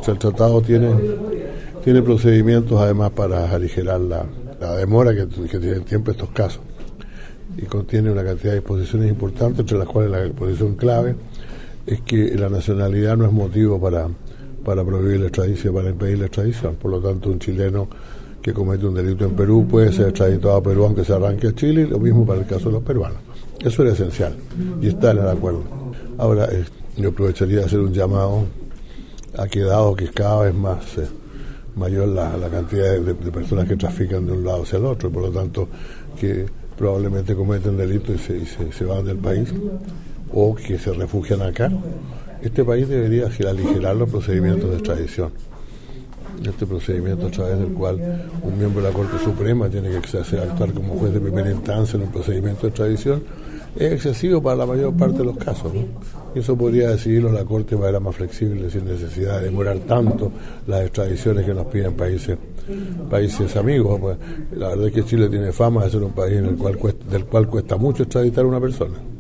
tratado tiene procedimientos además para aligerar la demora que tienen siempre estos casos, y contiene una cantidad de disposiciones importantes, entre las cuales la disposición clave es que la nacionalidad no es motivo para prohibir la extradición, para impedir la extradición. Por lo tanto, un chileno que comete un delito en Perú puede ser extraditado a Perú aunque se arranque a Chile, y lo mismo para el caso de los peruanos. Eso era esencial y está en el acuerdo. Ahora, yo aprovecharía de hacer un llamado a que, dado que cada vez más mayor la cantidad de personas que trafican de un lado hacia el otro, y por lo tanto que probablemente cometen delitos y se van del país, o que se refugian acá, este país debería aligerar los procedimientos de extradición. Este procedimiento, a través del cual un miembro de la Corte Suprema tiene que actuar como juez de primera instancia en un procedimiento de extradición, es excesivo para la mayor parte de los casos, ¿no? Y eso podría decidirlo la Corte de manera más flexible, sin necesidad de demorar tanto las extradiciones que nos piden países amigos. Pues, la verdad es que Chile tiene fama de ser un país del cual cuesta mucho extraditar a una persona.